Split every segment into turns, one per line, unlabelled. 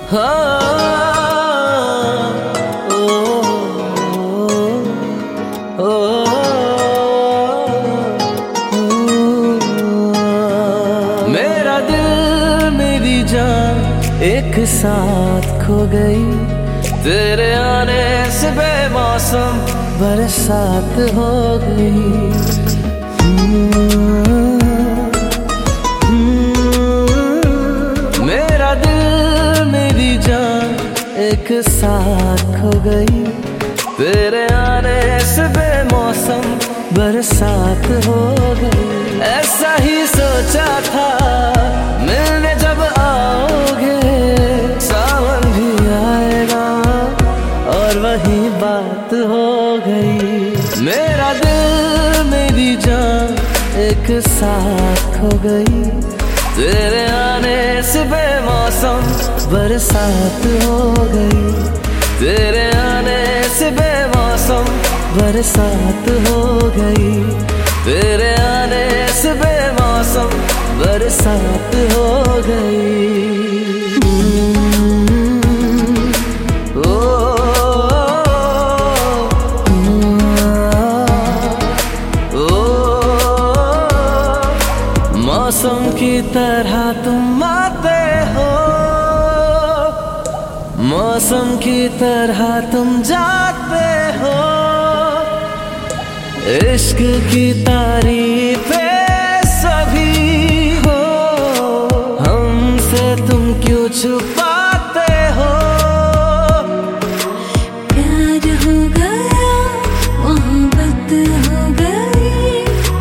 मेरा दिल मेरी जान एक साथ खो गई, तेरे आने से बेमौसम बरसात हो गई। मेरा दिल मेरी जान एक साथ खो गई, तेरे आने से बेमौसम बरसात हो गई। ऐसा ही सोचा था मिलने जब आओगे, सावन भी आएगा और वही बात हो गई। मेरा दिल मेरी जान एक साथ खो गई, तेरे आने से बेमौसम बरसात हो गई। तेरे आने से बेमौसम बरसात हो गई, तेरे आने से बेमौसम बरसात हो गई। मौसम की तरह तुम आते हो, मौसम की तरह तुम जाते हो। इश्क की तारीफें सभी हो, हमसे तुम क्यों छुपाते हो?
प्यार हो गया, मोहब्बत हो गई,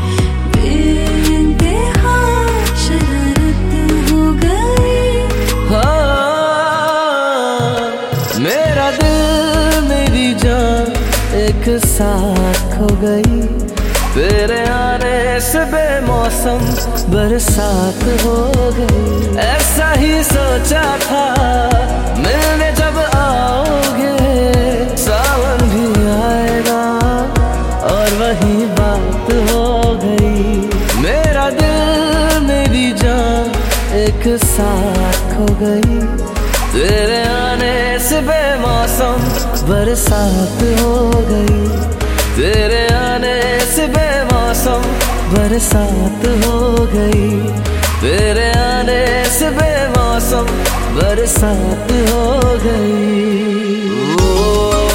बेइंतहा शरारत हो गई।
हाँ, मेरा दिल मेरी जान एक साथ खो गई, तेरे आने से बेमौसम बरसात हो गई। ऐसा ही सोचा था मिलने जब आओगे, सावन भी आएगा और वही बात हो गई। मेरा दिल मेरी जान एक साथ खो गई, तेरे आने से बेमौसम बरसात हो गई। तेरे आने से बेमौसम बरसात हो गई, तेरे आने से बेमौसम बरसात हो गई।